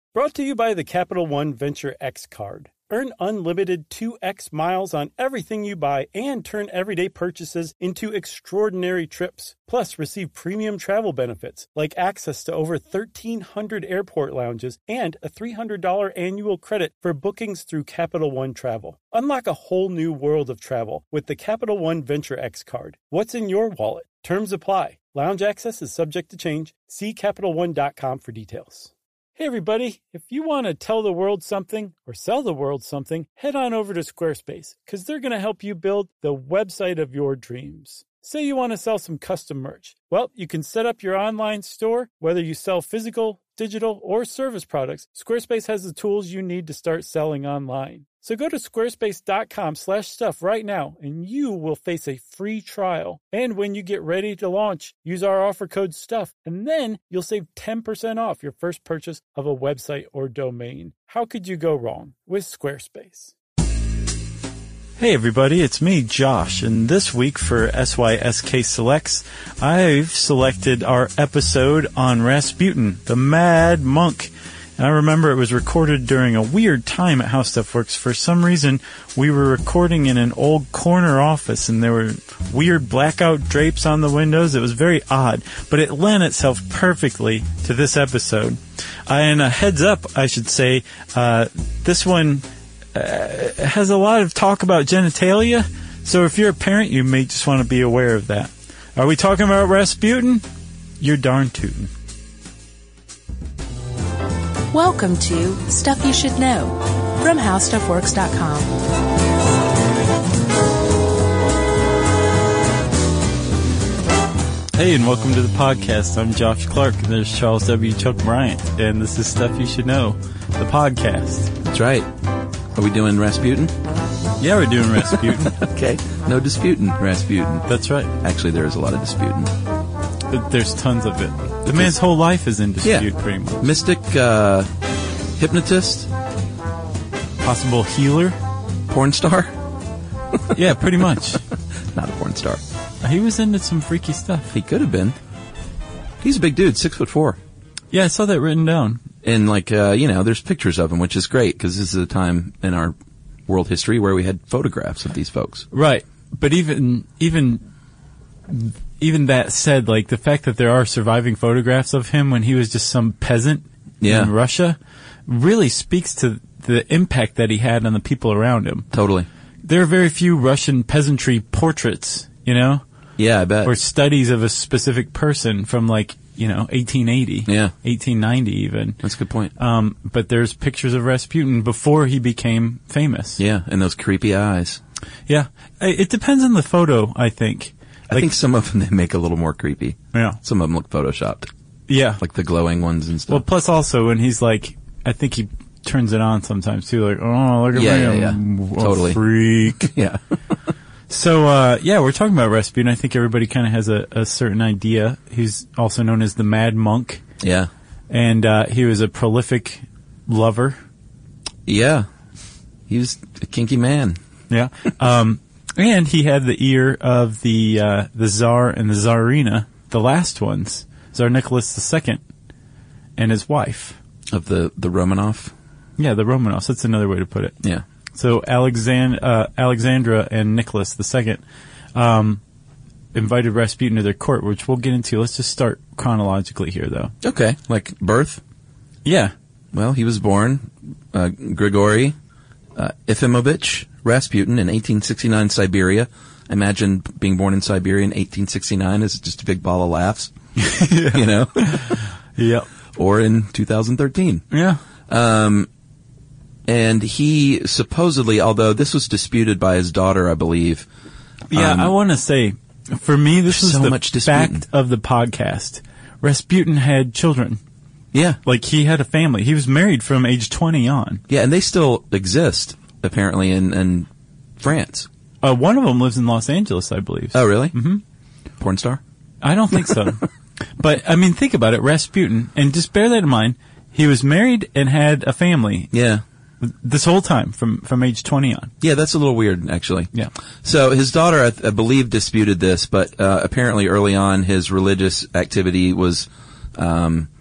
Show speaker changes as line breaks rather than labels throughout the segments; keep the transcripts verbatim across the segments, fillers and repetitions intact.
Brought to you by the Capital One Venture X card. Earn unlimited two x miles on everything you buy and turn everyday purchases into extraordinary trips. Plus, receive premium travel benefits like access to over thirteen hundred airport lounges and a three hundred dollars annual credit for bookings through Capital One Travel. Unlock a whole new world of travel with the Capital One Venture X card. What's in your wallet? Terms apply. Lounge access is subject to change. See Capital One dot com for details. Hey everybody, if you want to tell the world something or sell the world something, head on over to Squarespace because they're going to help you build the website of your dreams. Say you want to sell some custom merch. Well, you can set up your online store, whether you sell physical, digital, or service products. Squarespace has the tools you need to start selling online. So go to squarespace.com slash stuff right now, and you will face a free trial. And when you get ready to launch, use our offer code STUFF, and then you'll save ten percent off your first purchase of a website or domain. How could you go wrong with Squarespace? Hey everybody, it's me, Josh, and this week for S Y S K Selects, I've selected our episode on Rasputin, the Mad Monk. And I remember it was recorded during a weird time at How Stuff Works. For some reason, we were recording in an old corner office, and there were weird blackout drapes on the windows. It was very odd, but it lent itself perfectly to this episode. Uh, and a heads up, I should say, uh, this one uh, has a lot of talk about genitalia, so if you're a parent, you may just want to be aware of that. Are we talking about Rasputin? You're darn tootin'.
Welcome to Stuff You Should Know from How Stuff Works dot com.
Hey, and welcome to the podcast. I'm Josh Clark, and there's Charles W. Chuck Bryant, and this is Stuff You Should Know, the podcast.
That's right. Are we doing Rasputin?
Yeah, we're doing Rasputin.
Okay. No disputing Rasputin.
That's right.
Actually, there is a lot of disputing.
There's tons of it. The man's whole life is in dispute,
yeah.
pretty much.
Mystic, uh, hypnotist,
possible healer,
porn star.
Yeah, pretty much.
Not a porn star.
He was into some freaky stuff.
He could have been. He's a big dude, six foot four.
Yeah, I saw that written down.
And like, uh, you know, there's pictures of him, which is great because this is a time in our world history where we had photographs of these folks.
Right, but even even. Even that said, like, the fact that there are surviving photographs of him when he was just some peasant
yeah.
in Russia really speaks to the impact that he had on the people around him.
Totally.
There are very few Russian peasantry portraits, you know?
Yeah, I bet.
Or studies of a specific person from, like, you know, eighteen eighty.
Yeah.
eighteen ninety even.
That's a good point.
Um, but there's pictures of Rasputin before he became famous.
Yeah, and those creepy eyes.
Yeah. It depends on the photo, I think.
I like, think some of them they make a little more creepy.
Yeah.
Some of them look photoshopped.
Yeah.
Like the glowing ones and stuff.
Well, plus also when he's like, I think he turns it on sometimes too, like, oh, look at
yeah,
me,
yeah, yeah.
I'm
totally.
a freak.
Yeah.
So, uh, yeah, we're talking about Rasputin. I think everybody kind of has a, a certain idea. He's also known as the Mad Monk.
Yeah.
And, uh, he was a prolific lover.
Yeah. He was a kinky man.
Yeah. Um, And he had the ear of the uh, the Tsar and the Tsarina, the last ones, Tsar Nicholas the Second, and his wife.
Of the, the Romanov?
Yeah, the Romanovs. That's another way to put it.
Yeah.
So Alexand- uh, Alexandra and Nicholas the Second um, invited Rasputin to their court, which we'll get into. Let's just start chronologically here, though.
Okay. Like birth?
Yeah.
Well, he was born uh, Grigory uh, Efimovich Rasputin in eighteen sixty-nine, Siberia. I imagine being born in Siberia in eighteen sixty-nine is just a big ball of laughs.
Yeah.
You know?
Yep.
Or in two thousand thirteen.
Yeah.
Um, and he supposedly, although this was disputed by his daughter, I believe.
Yeah,
um,
I want to say, for me, this was
so
the
much disputing.
fact of the podcast. Rasputin had children.
Yeah.
Like, he had a family. He was married from age twenty on.
Yeah, and they still exist, apparently, in, in France.
Uh, one of them lives in Los Angeles, I believe.
Oh, really?
Mm-hmm.
Porn star?
I don't think so. But, I mean, think about it. Rasputin, and just bear that in mind, he was married and had a family.
Yeah.
This whole time, from, from age twenty on.
Yeah, that's a little weird, actually.
Yeah.
So his daughter, I, I believe, disputed this, but uh, apparently early on his religious activity was um,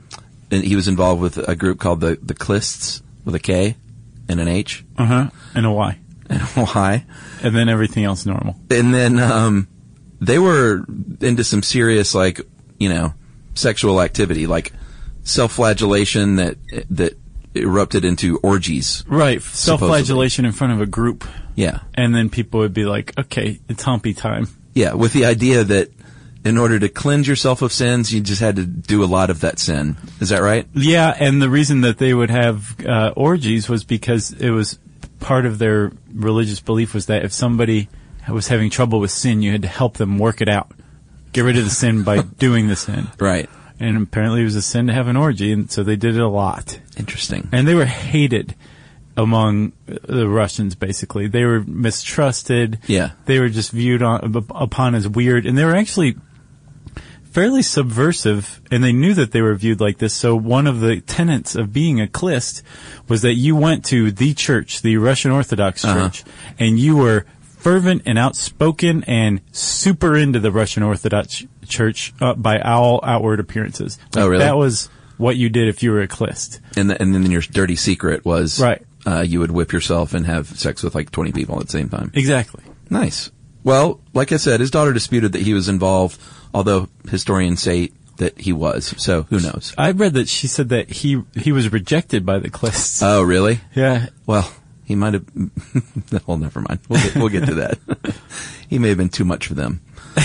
and he was involved with a group called the the Klists with a K and an H.
Uh huh. And a Y.
And a Y.
And then everything else normal.
And then um, they were into some serious, like, you know, sexual activity, like self-flagellation that that erupted into orgies.
Right. Self-flagellation in front of a group.
Yeah.
And then people would be like, okay, it's humpy time.
Yeah, with the idea that in order to cleanse yourself of sins, you just had to do a lot of that sin. Is that right?
Yeah, and the reason that they would have uh, orgies was because it was part of their religious belief was that if somebody was having trouble with sin, you had to help them work it out. Get rid of the sin by doing the sin.
Right.
And apparently it was a sin to have an orgy, and so they did it a lot.
Interesting.
And they were hated among the Russians, basically. They were mistrusted.
Yeah.
They were just viewed on, upon as weird, and they were actually fairly subversive, and they knew that they were viewed like this. So one of the tenets of being a Klist was that you went to the church, the Russian Orthodox Church, uh-huh. and you were fervent and outspoken and super into the Russian Orthodox Church uh, by all outward appearances. Like,
oh, really?
That was what you did if you were a Klist.
And, the, and then your dirty secret was
right.
uh, you would whip yourself and have sex with like twenty people at the same time.
Exactly.
Nice. Well, like I said, his daughter disputed that he was involved, although historians say that he was. So who knows?
I read that she said that he he was rejected by the Klists.
Oh, really?
Yeah.
Well, he might have. Well, never mind. We'll get, we'll get to that. He may have been too much for them.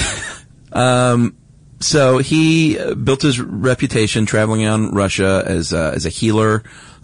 Um. So he built his reputation traveling around Russia as a, as a healer,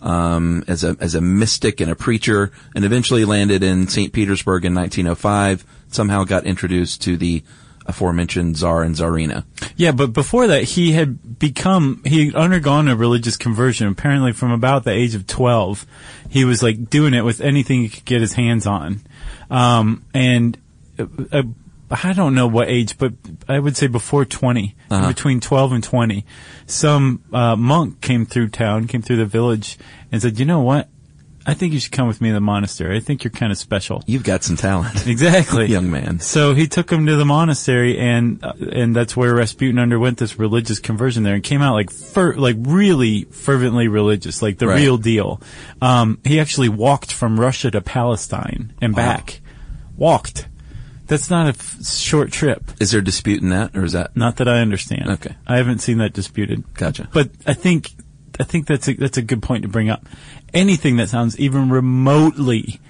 um, as a as a mystic and a preacher, and eventually landed in Saint Petersburg in nineteen oh five. Somehow got introduced to the aforementioned Tsar and Tsarina.
Yeah, but before that, he had become, he had undergone a religious conversion. Apparently from about the age of twelve, he was like doing it with anything he could get his hands on. Um, and uh, I don't know what age, but I would say before twenty, uh-huh. between twelve and twenty, some uh, monk came through town, came through the village, and said, you know what? I think you should come with me to the monastery. I think you're kind of special.
You've got some talent.
Exactly.
Young man.
So he took him to the monastery, and uh, and that's where Rasputin underwent this religious conversion there and came out like fer- like really fervently religious, like the
right.
real deal. Um, he actually walked from Russia to Palestine and
wow.
back. Walked. That's not a f- short trip.
Is there a dispute in that, or is that?
Not that I understand.
Okay.
I haven't seen that disputed.
Gotcha.
But I think I think that's a, that's a good point to bring up. Anything that sounds even remotely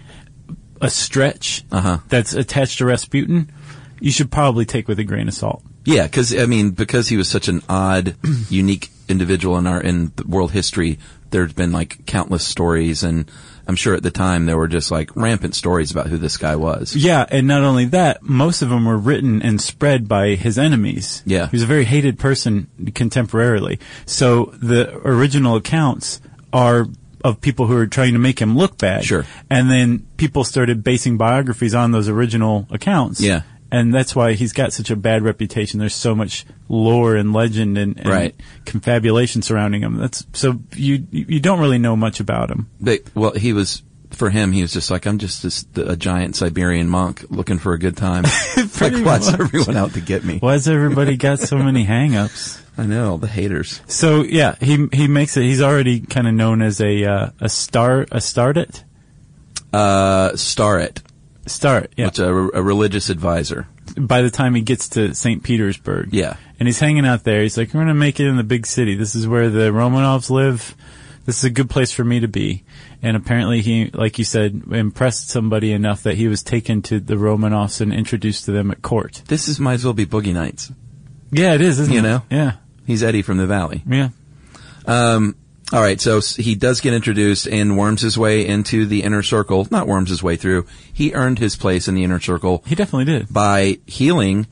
a stretch
uh-huh.
that's attached to Rasputin, you should probably take with a grain of salt.
Yeah, because I mean, because he was such an odd, unique individual in our in the world history, there's been like countless stories, and I'm sure at the time there were just like rampant stories about who this guy was.
Yeah, and not only that, most of them were written and spread by his enemies.
Yeah,
he was a very hated person contemporarily. So the original accounts are of people who are trying to make him look bad.
Sure.
And then people started basing biographies on those original accounts.
Yeah.
And that's why he's got such a bad reputation. There's so much lore and legend and, and
right.
confabulation surrounding him. That's so you you don't really know much about him.
But, well, he was for him. He was just like, I'm just this, a giant Siberian monk looking for a good time. Like, why's everyone out to get me?
Why's everybody got so many hang-ups?
I know, the haters.
So yeah, he he makes it. He's already kind of known as a uh, a star a starlet.
Uh, Staret.
Start, yeah.
Which a, a religious advisor.
By the time he gets to Saint Petersburg.
Yeah. And
he's hanging out there. He's like, we're going to make it in the big city. This is where the Romanovs live. This is a good place for me to be. And apparently he, like you said, impressed somebody enough that he was taken to the Romanovs and introduced to them at court.
This is might as well be Boogie Nights.
Yeah, it is, isn't
you
it?
You know?
Yeah.
He's Eddie from the Valley.
Yeah.
Um, all right, so he does get introduced and worms his way into the inner circle. Not worms his way through. He earned his place in the inner circle.
He definitely did.
By healing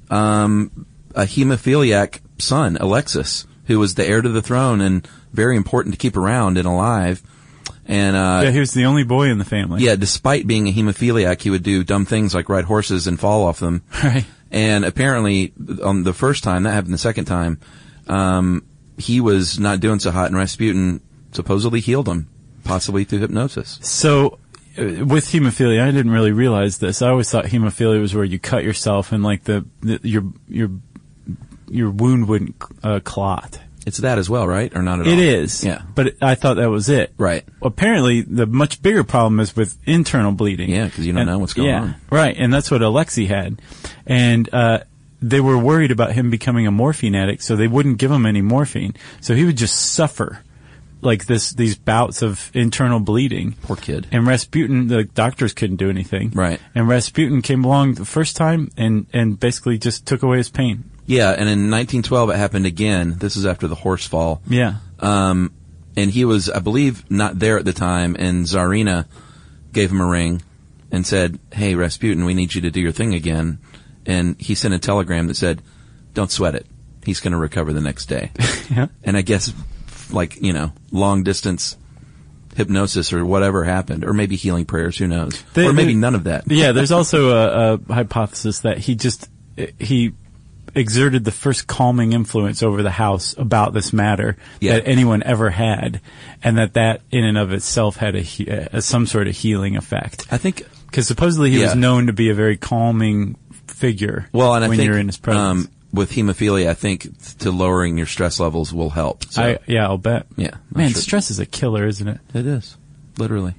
um, a hemophiliac son, Alexis, who was the heir to the throne and very important to keep around and alive. And uh,
yeah, he was the only boy in the family.
Yeah, despite being a hemophiliac, he would do dumb things like ride horses and fall off them.
Right.
And apparently, on the first time, that happened the second time, um, he was not doing so hot, and Rasputin supposedly healed him, possibly through hypnosis.
So, uh, with hemophilia, I didn't really realize this. I always thought hemophilia was where you cut yourself and like the, the your your your wound wouldn't uh, clot.
It's that as well, right? Or not at all?
It is.
Yeah.
But I thought that was it.
Right.
Apparently, the much bigger problem is with internal bleeding.
Yeah, because you don't
And-
know what's going
yeah,
on.
Right, and that's what Alexei had. And uh, they were worried about him becoming a morphine addict, so they wouldn't give him any morphine. So he would just suffer like this, these bouts of internal bleeding.
Poor kid.
And Rasputin, the doctors couldn't do anything.
Right.
And Rasputin came along the first time and, and basically just took away his pain.
Yeah, and in nineteen twelve it happened again. This is after the horse fall.
Yeah.
Um, and he was, I believe, not there at the time, and Tsarina gave him a ring and said, hey, Rasputin, we need you to do your thing again. And he sent a telegram that said, don't sweat it. He's going to recover the next day.
Yeah.
And I guess, like, you know, long distance hypnosis or whatever happened, or maybe healing prayers, who knows?
They-
or maybe
they-
none of that.
Yeah, there's also a, a hypothesis that he just, he exerted the first calming influence over the house about this matter
Yeah.
that anyone ever had, and that that in and of itself had a, he- a some sort of healing effect.
I think,
Because supposedly he
Yeah.
was known to be a very calming figure
well, and I
when
think,
you're in his presence.
um, with hemophilia, I think to lowering your stress levels will help. So,
I, yeah, I'll bet.
yeah. I'm
Man,
sure-
stress is a killer, isn't it?
It is. Literally.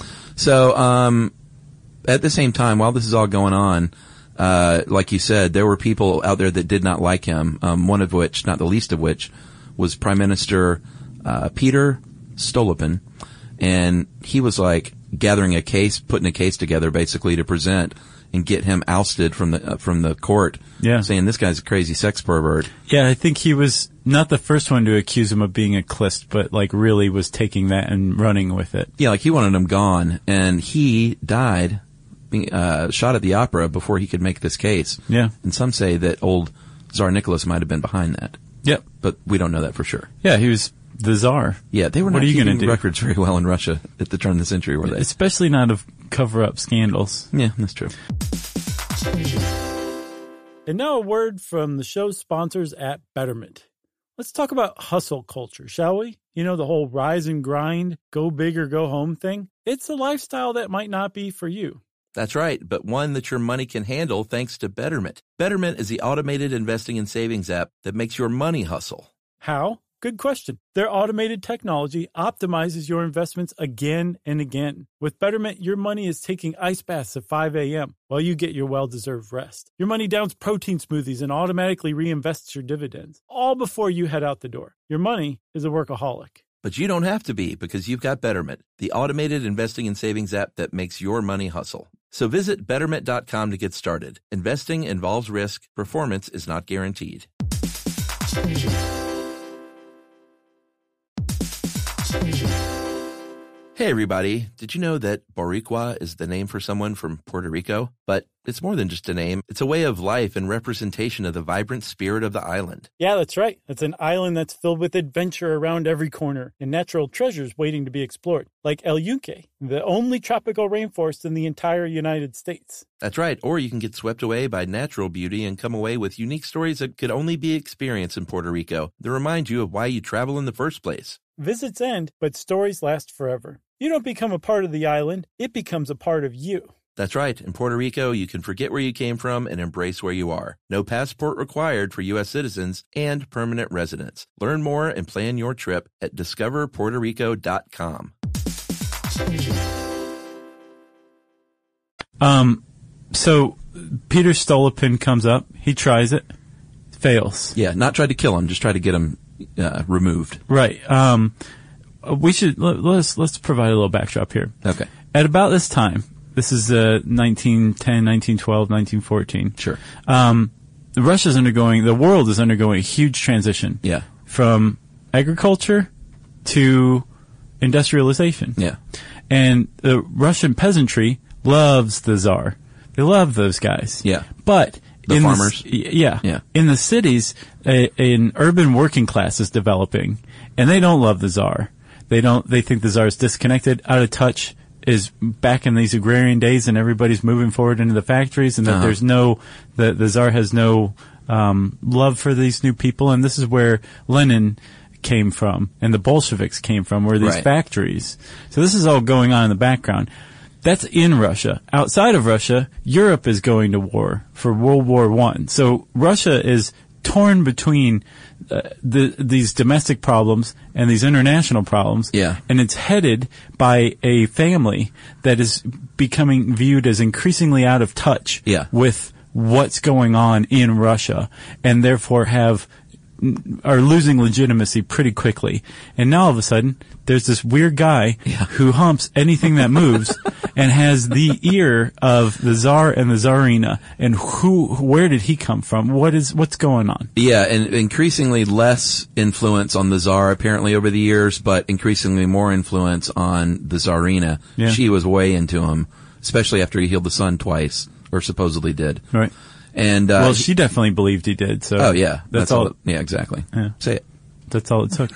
So, um, at the same time, while this is all going on, uh, like you said, there were people out there that did not like him, um, one of which, not the least of which, was Prime Minister, uh, Peter Stolopin. And he was like gathering a case, putting a case together basically to present and get him ousted from the, uh, from the court.
Yeah.
Saying this guy's a crazy sex pervert.
Yeah, I think he was not the first one to accuse him of being a Clist, but like really was taking that and running with it.
Yeah, like he wanted him gone, and he died, being, uh, shot at the opera before he could make this case.
Yeah.
And some say that old Tsar Nicholas might have been behind that,
Yep.
but we don't know that for sure.
Yeah, he was the Tsar.
Yeah, they were
What
not
are you
keeping
gonna do?
records very well in Russia at the turn of the century, were they?
Especially not of cover-up scandals.
Yeah, that's true.
And now a word from the show's sponsors at Betterment. Let's talk about hustle culture, shall we? You know, the whole rise and grind, go big or go home thing. It's a lifestyle that might not be for you.
That's right, but one that your money can handle thanks to Betterment. Betterment is the automated investing and savings app that makes your money hustle.
How? Good question. Their automated technology optimizes your investments again and again. With Betterment, your money is taking ice baths at five a.m. while you get your well-deserved rest. Your money downs protein smoothies and automatically reinvests your dividends, all before you head out the door. Your money is a workaholic.
But you don't have to be, because you've got Betterment, the automated investing and savings app that makes your money hustle. So visit betterment dot com to get started. Investing involves risk. Performance is not guaranteed. Hey everybody, did you know that Boricua is the name for someone from Puerto Rico? But it's more than just a name. It's a way of life and representation of the vibrant spirit of the island.
Yeah, that's right. It's an island that's filled with adventure around every corner and natural treasures waiting to be explored, like El Yunque, the only tropical rainforest in the entire United States.
That's right. Or you can get swept away by natural beauty and come away with unique stories that could only be experienced in Puerto Rico that remind you of why you travel in the first place.
Visits end, but stories last forever. You don't become a part of the island, it becomes a part of you.
That's right. In Puerto Rico, you can forget where you came from and embrace where you are. No passport required for U S citizens and permanent residents. Learn more and plan your trip at discover puerto rico dot com.
Um, so Peter Stolopin comes up. He tries it. Fails.
Yeah, not tried to kill him, just tried to get him uh, removed.
Right. Um, we should, let, let's, let's provide a little backdrop here.
Okay.
At about this time, this is uh, nineteen ten, nineteen twelve, nineteen fourteen.
Sure.
Um, Russia's undergoing, the world is undergoing a huge transition.
Yeah.
From agriculture to industrialization.
Yeah.
And the Russian peasantry loves the Tsar. They love those guys.
Yeah.
But
The
in
farmers?
The, c- yeah.
Yeah.
In the cities, a, an urban working class is developing, and they don't love the Tsar. They don't. They think the Tsar is disconnected, out of touch, is back in these agrarian days, and everybody's moving forward into the factories, and that
Uh-huh.
there's no, the the Tsar has no um, love for these new people, and this is where Lenin came from, and the Bolsheviks came from, were these
Right.
factories. So this is all going on in the background. That's in Russia. Outside of Russia, Europe is going to war for World War One. So Russia is torn between uh, the, these domestic problems and these international problems.
Yeah.
And it's headed by a family that is becoming viewed as increasingly out of touch
Yeah.
with what's going on in Russia, and therefore have are losing legitimacy pretty quickly. And now all of a sudden, there's this weird guy
Yeah.
who humps anything that moves and has the ear of the Tsar and the Tsarina. And who, where did he come from? What is, what's going on?
Yeah, and increasingly less influence on the Tsar apparently over the years, but increasingly more influence on the Tsarina.
Yeah.
She was way into him, especially after he healed the son twice, or supposedly did.
Right.
And uh,
Well, she definitely believed he did. So
oh yeah,
that's, all.
it- yeah, exactly.
Yeah.
Say it.
That's all it took.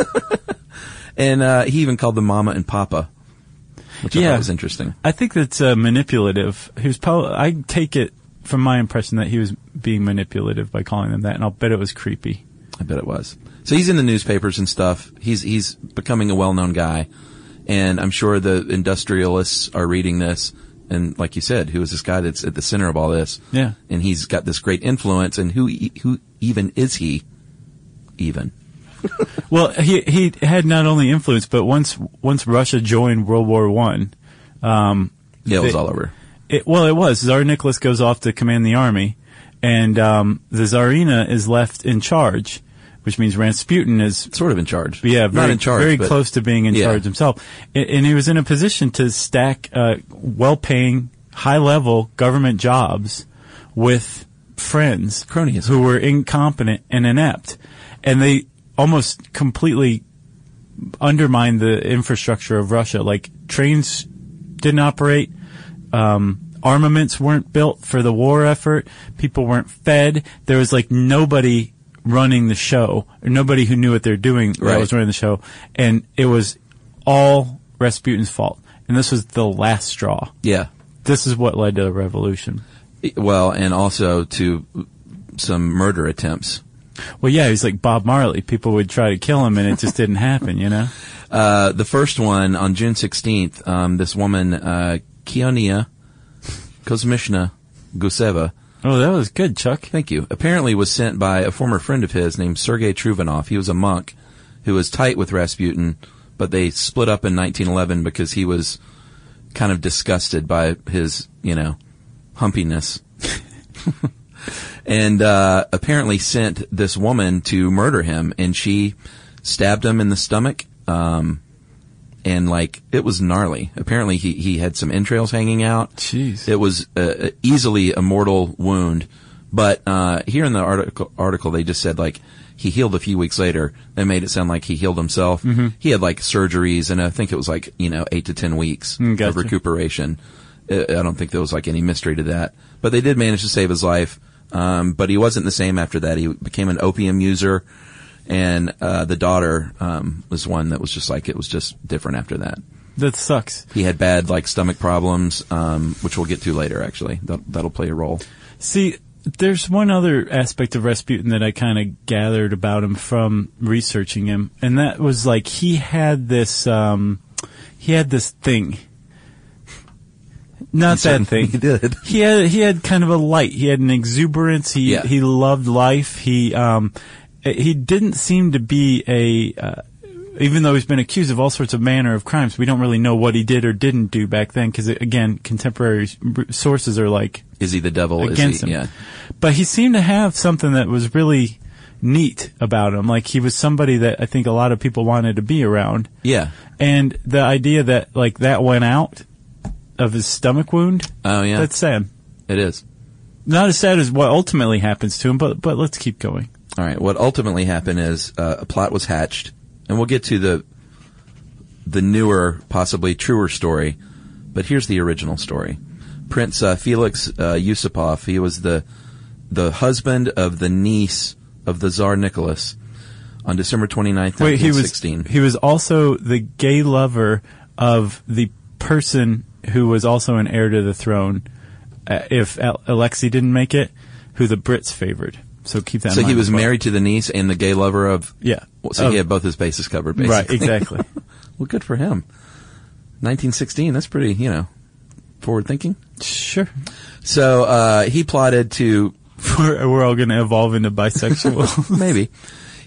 And uh, he even called them Mama and Papa, which I
Yeah.
thought was interesting.
I think that's uh, manipulative. He was. Probably, I take it from my impression that he was being manipulative by calling them that, and I'll bet it was creepy.
I bet it was. So he's in the newspapers and stuff. He's he's becoming a well-known guy, and I'm sure the industrialists are reading this. And like you said, who is this guy that's at the center of all this?
Yeah.
And he's got this great influence. And who e- who even is he? Even.
Well, he he had not only influence, but once once Russia joined World War One, um,
Yeah, it was
they-
all over.
It, well, it was. Tsar Nicholas goes off to command the army, and um, the Tsarina is left in charge, which means Rasputin is
Sort of in charge.
yeah, very,
Not in charge,
very
but
close to being in
Yeah.
charge himself. And, and he was in a position to stack uh, well-paying, high-level government jobs with friends
Cronyism.
who were incompetent and inept, and they almost completely undermined the infrastructure of Russia. Like trains didn't operate. Um, armaments weren't built for the war effort. People weren't fed. There was like nobody running the show, or nobody who knew what they're doing that
Right.
was running the show. And it was all Rasputin's fault. And this was the last straw.
Yeah.
This is what led to the revolution.
Well, and also to some murder attempts.
Well, yeah, he's like Bob Marley. People would try to kill him and it just didn't happen, you know?
Uh, the first one on June sixteenth, um, this woman, uh, Kionia Kozmishna Guseva,
Oh, that was good, Chuck.
thank you, apparently was sent by a former friend of his named Sergei Truvanov. He was a monk who was tight with Rasputin, but they split up in nineteen eleven because he was kind of disgusted by his, you know, humpiness. And uh, apparently sent this woman to murder him, and she stabbed him in the stomach. Um, and like it was gnarly. Apparently, he he had some entrails hanging out.
Jeez.
It was uh, easily a mortal wound. But uh, here in the article, article, they just said like he healed a few weeks later. They made it sound like he healed himself. Mm-hmm. He had like surgeries, and I think it was like you know eight to ten weeks
Mm, gotcha.
of recuperation. I I don't think there was like any mystery to that. But they did manage to save his life. Um, but he wasn't the same after that. He became an opium user, and uh, the daughter um, was one that was just like it was just different after that.
That sucks.
He had bad like stomach problems, um, which we'll get to later. Actually, that, that'll play a role.
See, there's one other aspect of Rasputin that I kind of gathered about him from researching him, and that was like he had this, um, he had this thing. Not
He
that thing.
certainly did.
He had he had kind of a light. He had an exuberance. He
Yeah.
he loved life. He um he didn't seem to be a uh, even though he's been accused of all sorts of manner of crimes. We don't really know what he did or didn't do back then because again, contemporary r- sources are like
Is he the devil?
against
Is he,
him.
Yeah.
But he seemed to have something that was really neat about him. Like he was somebody that I think a lot of people wanted to be around.
Yeah.
And the idea that like that went out of his stomach wound,
Oh yeah.
that's sad.
It is.
Not as sad as what ultimately happens to him, but but let's keep going.
All right. What ultimately happened is uh, a plot was hatched, and we'll get to the the newer, possibly truer story. But here's the original story. Prince uh, Felix uh, Yusupov, he was the the husband of the niece of the Tsar Nicholas. On December twenty-ninth,
Wait, he
nineteen
was
sixteen.
he was also the gay lover of the person who was also an heir to the throne. Uh, if Al- Alexei didn't make it, who the Brits favored. So keep that. in
So
mind
he was
as well.
married to the niece and the gay lover of.
Yeah.
So he
Of-
had both his bases covered, basically.
Right. Exactly.
Well, good for him. nineteen sixteen. That's pretty, you know, forward thinking.
Sure.
So uh, he plotted to
We're, we're all going to evolve into bisexual.
maybe.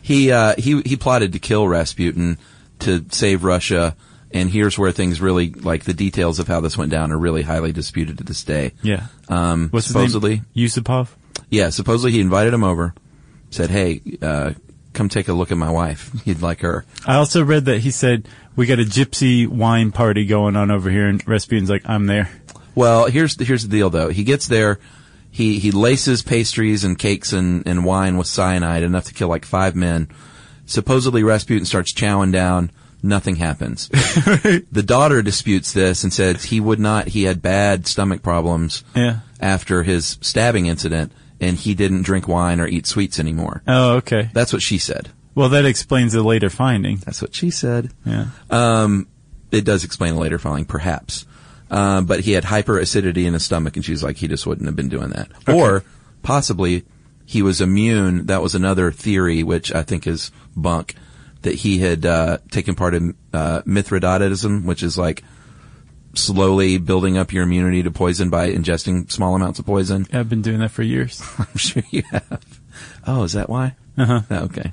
he uh, he he plotted to kill Rasputin to save Russia. And here's where things really, like the details of how this went down, are really highly disputed to this day.
Yeah.
Um,
What's
supposedly,
his name? Yusupov?
Yeah, supposedly he invited him over, said, "Hey, uh, come take a look at my wife. You'd like her."
I also read that he said, "We got a gypsy wine party going on over here," and Rasputin's like, "I'm there."
Well, here's here's the deal though. He gets there, he he laces pastries and cakes and, and wine with cyanide, enough to kill like five men. Supposedly Rasputin starts chowing down. Nothing happens. The daughter disputes this and says he would not, he had bad stomach problems
Yeah.
after his stabbing incident, and he didn't drink wine or eat sweets anymore.
Oh, okay.
That's what she said.
Well, that explains the later finding.
That's what she said.
Yeah.
Um, it does explain a later finding, perhaps. Um, but he had hyperacidity in his stomach, and she's like, he just wouldn't have been doing that.
Okay.
Or possibly he was immune. That was another theory, which I think is bunk, that he had uh, taken part in uh, Mithridatism, which is like slowly building up your immunity to poison by ingesting small amounts of poison.
I've been doing that for years.
I'm sure you have. Oh, is that why?
Uh-huh.
Oh, okay.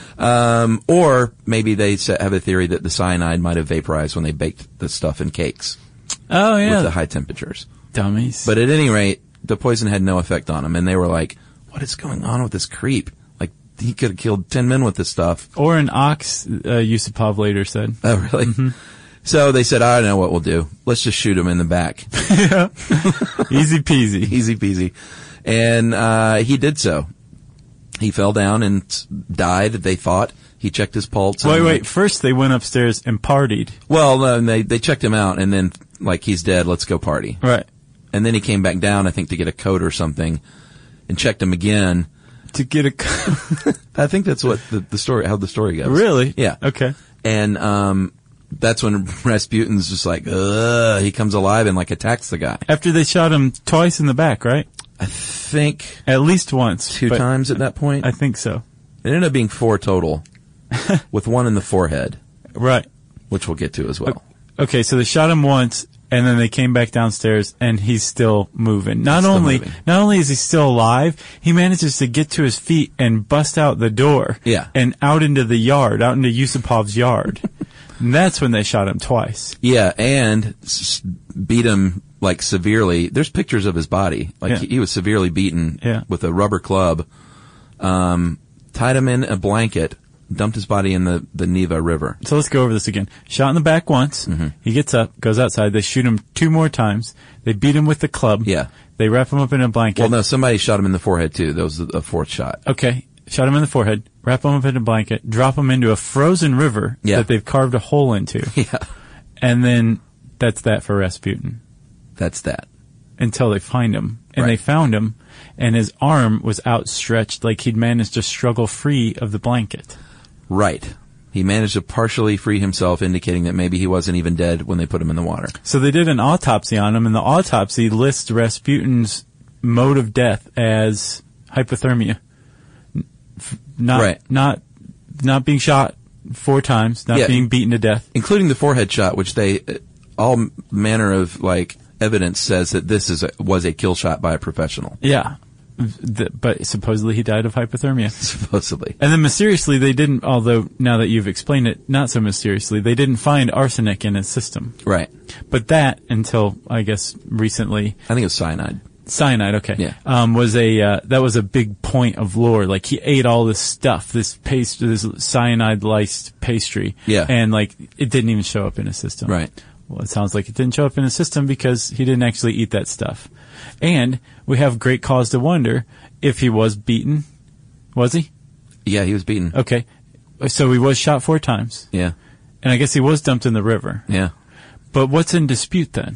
Um, or maybe they sa- have a theory that the cyanide might have vaporized when they baked the stuff in cakes
Oh, yeah.
with the high temperatures.
Dummies.
But at any rate, the poison had no effect on him, and they were like, what is going on with this creep? Like, he could have killed ten men with this stuff.
Or an ox, uh, Yusupov later said.
Oh, really?
Mm-hmm.
So they said, I know what we'll do. Let's just shoot him in the back.
Yeah. Easy peasy.
Easy peasy. And uh, he did so. He fell down and died, they thought. He checked his pulse.
Wait,
and,
wait.
like,
First they went upstairs and partied.
well, no, they, they checked him out, and then, like, he's dead, let's go party.
Right.
And then he came back down, I think, to get a coat or something, and checked him again.
To get a...
I think that's what the, the story, how the story goes.
Really?
Yeah.
Okay.
And um, that's when Rasputin's just like, ugh, he comes alive and, like, attacks the guy.
After they shot him twice in the back, right?
I think
At least once.
two
but
times at that point.
I think so.
It ended up being four total, with one in the forehead,
Right.
which we'll get to as well.
Okay, so they shot him once, and then they came back downstairs, and he's still moving. Not
still
only,
moving.
not only is he still alive, he manages to get to his feet and bust out the door.
Yeah.
And out into the yard, out into Yusupov's yard. And that's when they shot him twice.
Yeah, and s- beat him, like, severely. There's pictures of his body. Like,
Yeah.
he, he was severely beaten
Yeah.
with a rubber club. Um, tied him in a blanket, dumped his body in the, the Neva River.
So let's go over this again. Shot in the back once.
Mm-hmm.
He gets up, goes outside. They shoot him two more times. They beat him with the club.
Yeah.
They wrap him up in a blanket.
Well, no, somebody shot him in the forehead, too. That was a fourth shot.
Okay. Shot him in the forehead, wrap him up in a blanket, drop him into a frozen river
Yeah.
that they've carved a hole into.
Yeah,
And then that's that for Rasputin
that's that.
until they find him. And
Right.
they found him, and his arm was outstretched like he'd managed to struggle free of the blanket.
Right. He managed to partially free himself, indicating that maybe he wasn't even dead when they put him in the water.
So they did an autopsy on him, and the autopsy lists Rasputin's mode of death as hypothermia. F- Not,
Right.
not, not being shot four times, not
Yeah.
being beaten to death.
Including the forehead shot, which they, uh, all manner of, like, evidence says that this is a, was a kill shot by a professional,
Yeah. The, but supposedly he died of hypothermia.
supposedly.
And then mysteriously they didn't, although now that you've explained it, not so mysteriously, they didn't find arsenic in his system.
Right.
But that, until, I guess, recently,
I think it was cyanide.
cyanide, okay,
Yeah.
um, was a, uh, that was a big point of lore. Like, he ate all this stuff, this paste, this cyanide-laced pastry.
Yeah.
And, like, it didn't even show up in his system.
Right.
Well, it sounds like it didn't show up in his system because he didn't actually eat that stuff. And we have great cause to wonder if he was beaten. Was he?
Yeah, he was beaten.
Okay. So he was shot four times.
Yeah.
And I guess he was dumped in the river.
Yeah.
But what's in dispute then?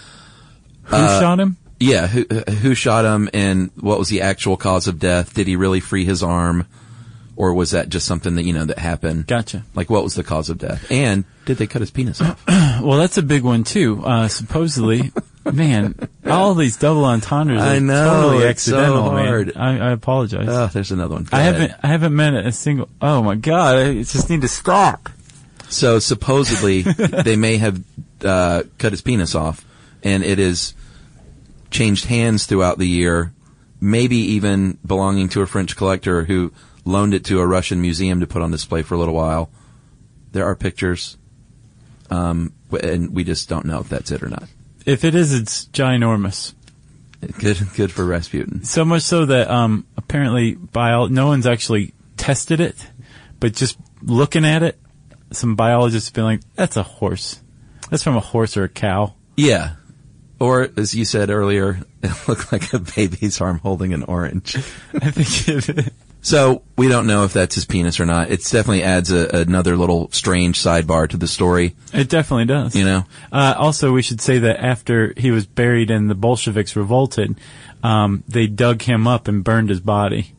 Who
Uh,
shot him?
Yeah, who, who shot him, and what was the actual cause of death? Did he really free his arm? Or was that just something that, you know, that happened?
Gotcha.
Like, what was the cause of death? And did they cut his penis off?
Well, that's a big one too. Uh, supposedly, man, all these double entendres are
I know,
totally
it's so
accidental,
hard.
man. I, I apologize.
Oh, there's another one. Go
I
ahead.
haven't, I haven't met a single, oh my God, I just need to stop.
So supposedly they may have uh, cut his penis off, and it has changed hands throughout the year, maybe even belonging to a French collector who loaned it to a Russian museum to put on display for a little while. There are pictures, um, and we just don't know if that's it or not.
If it is, it's ginormous.
Good, good for Rasputin.
So much so that um, apparently bio- no one's actually tested it, but just looking at it, some biologists have been like, that's a horse. That's from a horse or a cow.
Yeah. Or, as you said earlier, it looked like a baby's arm holding an orange.
I think it
So, we don't know if that's his penis or not. It definitely adds a, another little strange sidebar to the story.
It definitely does.
You know?
Uh, also, we should say that after he was buried and the Bolsheviks revolted, um, they dug him up and burned his body.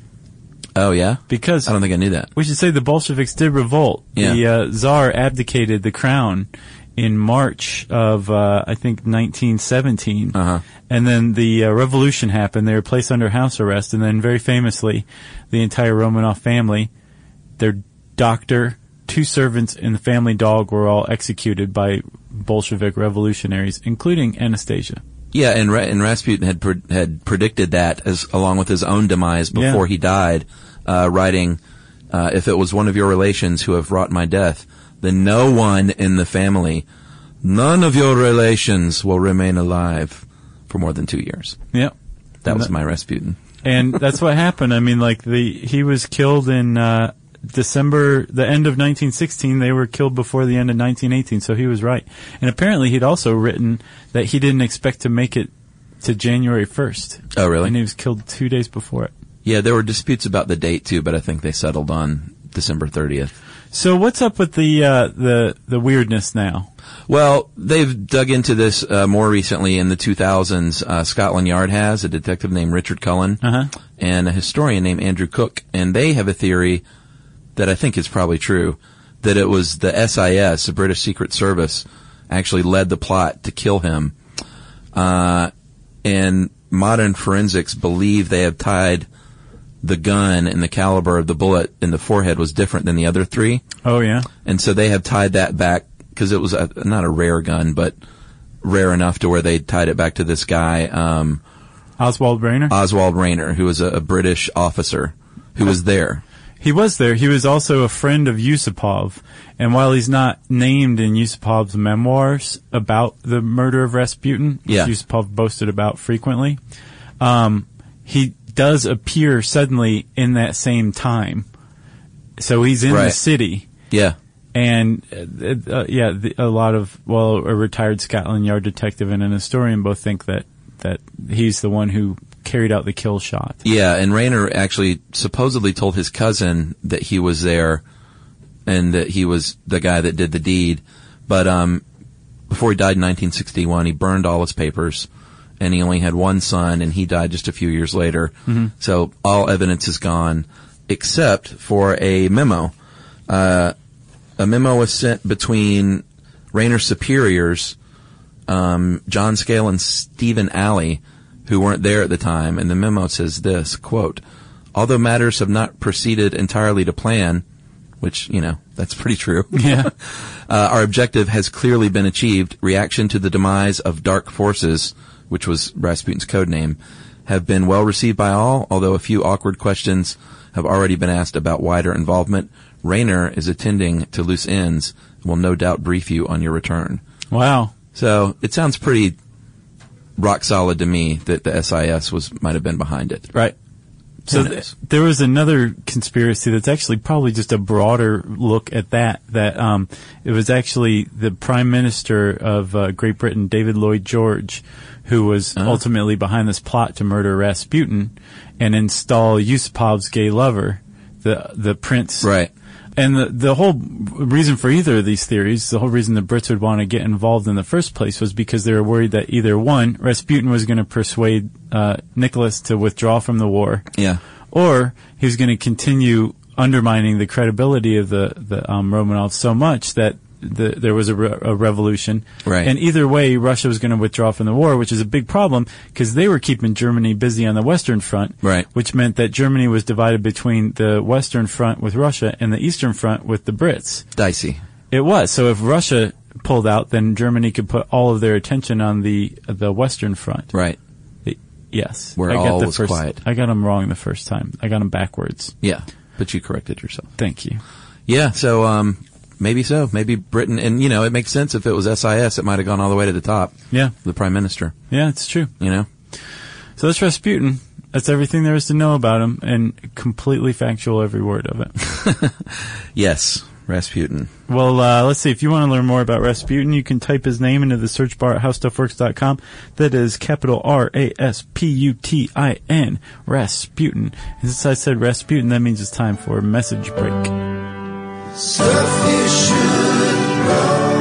Oh, yeah?
Because
I don't think I knew that.
We should say the Bolsheviks did revolt.
Yeah.
The uh, Tsar abdicated the crown in March of, uh, I think, nineteen seventeen.
Uh-huh.
And then the uh, revolution happened. They were placed under house arrest. And then, very famously, the entire Romanov family, their doctor, two servants, and the family dog were all executed by Bolshevik revolutionaries, including Anastasia.
Yeah, and, Ra- and Rasputin had pre- had predicted that as along with his own demise before
Yeah.
he died, uh, writing, uh, if it was one of your relations who have wrought my death, then no one in the family, none of your relations will remain alive for more than two years.
Yep.
That
And
was
that-
my Rasputin.
And that's what happened. I mean, like, the he was killed in uh, December, the end of nineteen sixteen. They were killed before the end of nineteen eighteen, so he was right. And apparently he'd also written that he didn't expect to make it to January first.
Oh, really?
And he was killed two days before it.
Yeah, there were disputes about the date, too, but I think they settled on December thirtieth.
So what's up with the uh, the the weirdness now?
Well, they've dug into this uh, more recently in the two thousands. Uh, Scotland Yard has a detective named Richard Cullen
Uh-huh.
and a historian named Andrew Cook, and they have a theory that I think is probably true, that it was the S I S, the British Secret Service, actually led the plot to kill him. Uh, and modern forensics believe they have tied the gun and the caliber of the bullet in the forehead was different than the other three.
Oh, yeah?
And so they have tied that back, because it was a, not a rare gun, but rare enough to where they tied it back to this guy, um,
Oswald Rayner?
Oswald Rayner, who was a, a British officer who was there.
He was there. He was also a friend of Yusupov. And while he's not named in Yusupov's memoirs about the murder of Rasputin,
Yeah.
which Yusupov boasted about frequently, um, he does appear suddenly in that same time. So he's in the
Right.
city.
Yeah.
And, uh, uh, yeah, the, a lot of, well, a retired Scotland Yard detective and an historian both think that, that he's the one who carried out the kill shot.
Yeah, and Rayner actually supposedly told his cousin that he was there and that he was the guy that did the deed. But um, before he died in nineteen sixty-one, he burned all his papers, and he only had one son, and he died just a few years later.
Mm-hmm.
So all evidence is gone, except for a memo. Uh, a memo was sent between Rayner's superiors, um, John Scale and Stephen Alley, who weren't there at the time, and the memo says this, quote, although matters have not proceeded entirely to plan, which, you know, that's pretty true.
Yeah.
uh, our objective has clearly been achieved. Reaction to the demise of dark forces, which was Rasputin's code name, have been well received by all, although a few awkward questions have already been asked about wider involvement. Rayner is attending to loose ends and will no doubt brief you on your return.
Wow.
So it sounds pretty rock solid to me that the S I S was might have been behind it.
Right. So
Who
th-
knows?
there was another conspiracy that's actually probably just a broader look at that, that um, it was actually the Prime Minister of uh, Great Britain, David Lloyd George, who was
Uh-huh.
ultimately behind this plot to murder Rasputin and install Yusupov's gay lover, the the prince.
Right.
And the the whole reason for either of these theories, the whole reason the Brits would want to get involved in the first place was because they were worried that either one, Rasputin was going to persuade uh, Nicholas to withdraw from the war,
Yeah.
or he was going to continue undermining the credibility of the the um, Romanovs so much that the, there was a, re- a revolution.
Right.
And either way, Russia was going to withdraw from the war, which is a big problem because they were keeping Germany busy on the Western Front,
Right.
which meant that Germany was divided between the Western Front with Russia and the Eastern Front with the Brits.
Dicey.
It was. So if Russia pulled out, then Germany could put all of their attention on the the Western Front.
Right.
Yes.
Where
I got
all
the
was
first,
quiet.
I got them wrong the first time. I got them backwards.
Yeah, but you corrected yourself.
Thank you.
Yeah, so um, maybe so. Maybe Britain, and you know, it makes sense if it was S I S, it might have gone all the way to the top.
Yeah.
The Prime Minister.
Yeah, it's true.
You know?
So that's Rasputin. That's everything there is to know about him, and completely factual, every word of it.
Yes, Rasputin.
Well, uh, let's see. If you want to learn more about Rasputin, you can type his name into the search bar at how stuff works dot com. That is capital R A S P U T I N, Rasputin. And since I said Rasputin, that means it's time for a message break.
Stuff you should know.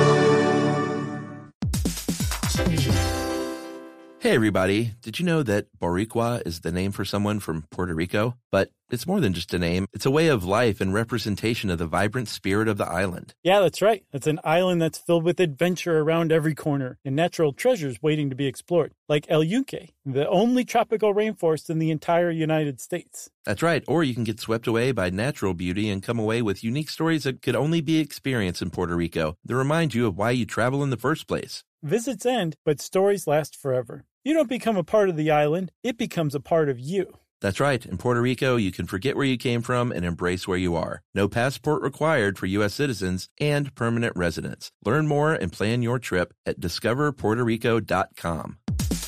Hey everybody, did you know that Boricua is the name for someone from Puerto Rico? But it's more than just a name. It's a way of life and representation of the vibrant spirit of the island.
Yeah, that's right. It's an island that's filled with adventure around every corner and natural treasures waiting to be explored, like El Yunque, the only tropical rainforest in the entire United States.
That's right. Or you can get swept away by natural beauty and come away with unique stories that could only be experienced in Puerto Rico that remind you of why you travel in the first place.
Visits end, but stories last forever. You don't become a part of the island, it becomes a part of you.
That's right. In Puerto Rico, you can forget where you came from and embrace where you are. No passport required for U S citizens and permanent residents. Learn more and plan your trip at discover puerto rico dot com.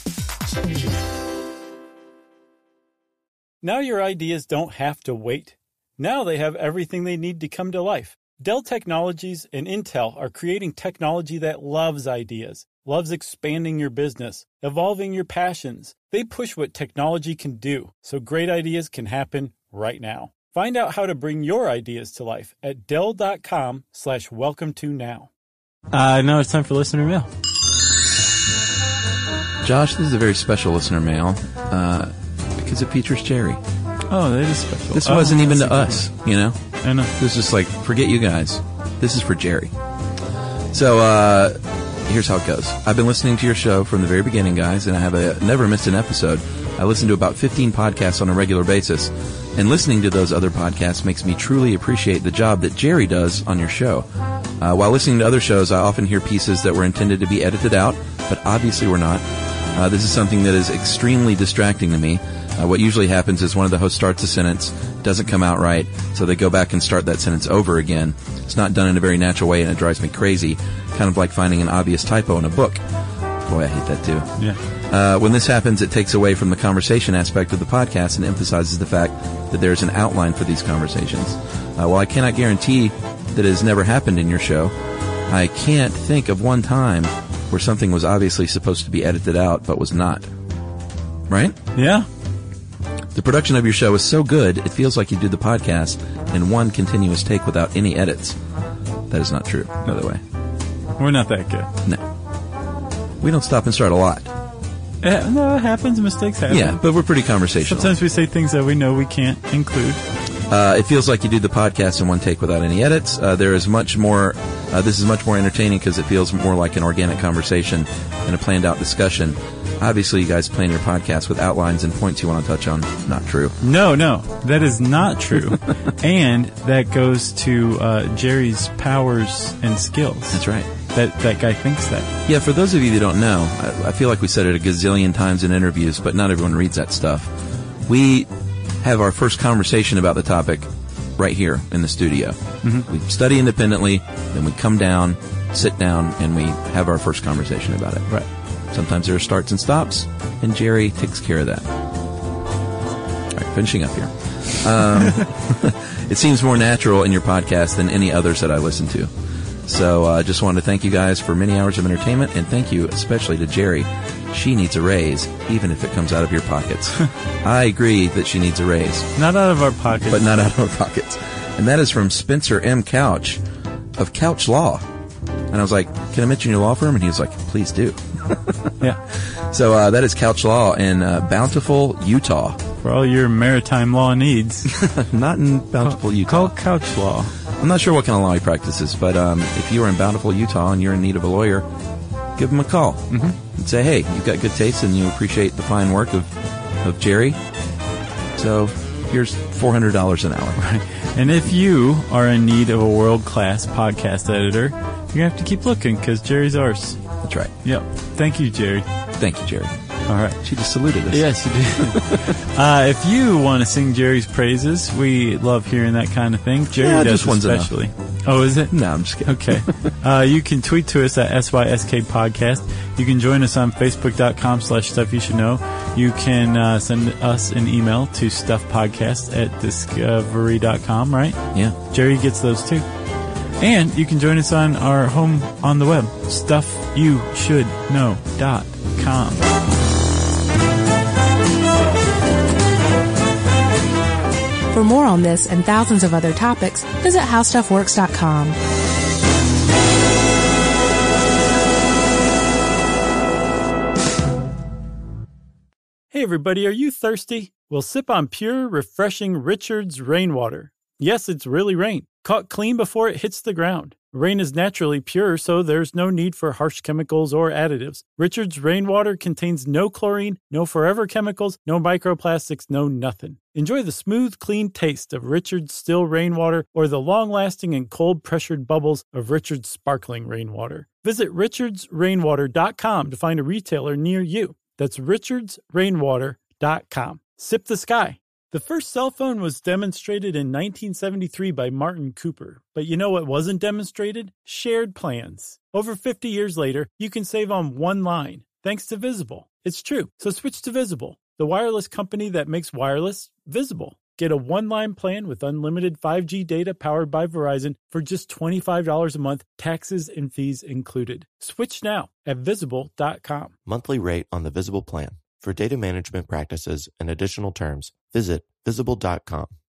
Now your ideas don't have to wait. Now they have everything they need to come to life. Dell Technologies and Intel are creating technology that loves ideas, loves expanding your business, evolving your passions. They push what technology can do, so great ideas can happen right now. Find out how to bring your ideas to life at Dell.com slash welcome to now.
Uh, now it's time for listener mail.
Josh, this is a very special listener mail, uh, because it features Jerry.
Oh, that is special.
This
oh,
wasn't even to
that's
us, you know?
I know.
This is just like, forget you guys. This is for Jerry. So, uh, here's how it goes. I've been listening to your show from the very beginning, guys, and I have a, never missed an episode. I listen to about fifteen podcasts on a regular basis, and listening to those other podcasts makes me truly appreciate the job that Jerry does on your show. Uh, while listening to other shows, I often hear pieces that were intended to be edited out, but obviously were not. Uh, this is something that is extremely distracting to me. Uh, what usually happens is one of the hosts starts a sentence, doesn't come out right, so they go back and start that sentence over again. It's not done in a very natural way, and it drives me crazy, kind of like finding an obvious typo in a book. Boy, I hate that too.
Yeah.
Uh, when this happens, it takes away from the conversation aspect of the podcast and emphasizes the fact that there's an outline for these conversations. Uh, while I cannot guarantee that it has never happened in your show, I can't think of one time where something was obviously supposed to be edited out but was not. Right?
Yeah.
The production of your show is so good, it feels like you did the podcast in one continuous take without any edits. That is not true, by the way.
We're not that good.
No. We don't stop and start a lot.
Uh, no, it happens. Mistakes happen.
Yeah, but we're pretty conversational.
Sometimes we say things that we know we can't include.
Uh, it feels like you did the podcast in one take without any edits. Uh, there is much more, uh, this is much more entertaining because it feels more like an organic conversation and a planned out discussion. Obviously, you guys plan your podcast with outlines and points you want to touch on. Not true.
No, no, that is not true. And that goes to uh, Jerry's powers and skills.
That's right.
That that guy thinks that.
Yeah, for those of you that don't know, I, I feel like we said it a gazillion times in interviews, but not everyone reads that stuff. We have our first conversation about the topic right here in the studio. Mm-hmm. We study independently, then we come down, sit down, and we have our first conversation about it.
Right.
Sometimes there are starts and stops, and Jerry takes care of that. All right, finishing up here. Um, it seems more natural in your podcast than any others that I listen to. So I uh, just wanted to thank you guys for many hours of entertainment, and thank you especially to Jerry. She needs a raise, even if it comes out of your pockets. I agree that she needs a raise.
Not out of our pockets.
But not out of our pockets. And that is from Spencer M. Couch of Couch Law. And I was like, can I mention your law firm? And he was like, please do.
Yeah.
So uh, that is Couch Law in uh, Bountiful, Utah.
For all your maritime law needs.
Not in Bountiful, Utah.
Call Couch Law.
I'm not sure what kind of law he practices, but um, if you are in Bountiful, Utah, and you're in need of a lawyer, give him a call. Mm-hmm. And say, hey, you've got good taste and you appreciate the fine work of, of Jerry. So here's four hundred dollars an hour.
Right. And if you are in need of a world-class podcast editor, you're going to have to keep looking because Jerry's ours.
That's right.
Yep. Thank you, Jerry.
Thank you, Jerry.
All right.
She just saluted us.
Yes, you did. uh, if you want to sing Jerry's praises, we love hearing that kind of thing. Jerry
Yeah,
does
just one's
especially.
enough.
Oh, is it?
No, I'm just kidding.
Okay. Uh, you can tweet to us at S Y S K Podcast. You can join us on Facebook.com slash Stuff You Should Know. You can uh, send us an email to stuffpodcast at discovery dot com, right?
Yeah.
Jerry gets those too. And you can join us on our home on the web, stuff you should know dot com.
For more on this and thousands of other topics, visit how stuff works dot com.
Hey everybody, are you thirsty? Well, sip on pure, refreshing Richard's Rainwater. Yes, it's really rain, caught clean before it hits the ground. Rain is naturally pure, so there's no need for harsh chemicals or additives. Richard's Rainwater contains no chlorine, no forever chemicals, no microplastics, no nothing. Enjoy the smooth, clean taste of Richard's still rainwater or the long-lasting and cold-pressured bubbles of Richard's sparkling rainwater. Visit richards rainwater dot com to find a retailer near you. That's richards rainwater dot com. Sip the sky. The first cell phone was demonstrated in nineteen seventy-three by Martin Cooper. But you know what wasn't demonstrated? Shared plans. Over fifty years later, you can save on one line, thanks to Visible. It's true, so switch to Visible, the wireless company that makes wireless visible. Get a one-line plan with unlimited five G data powered by Verizon for just twenty-five dollars a month, taxes and fees included. Switch now at visible dot com.
Monthly rate on the Visible plan. For data management practices and additional terms, visit visible dot com.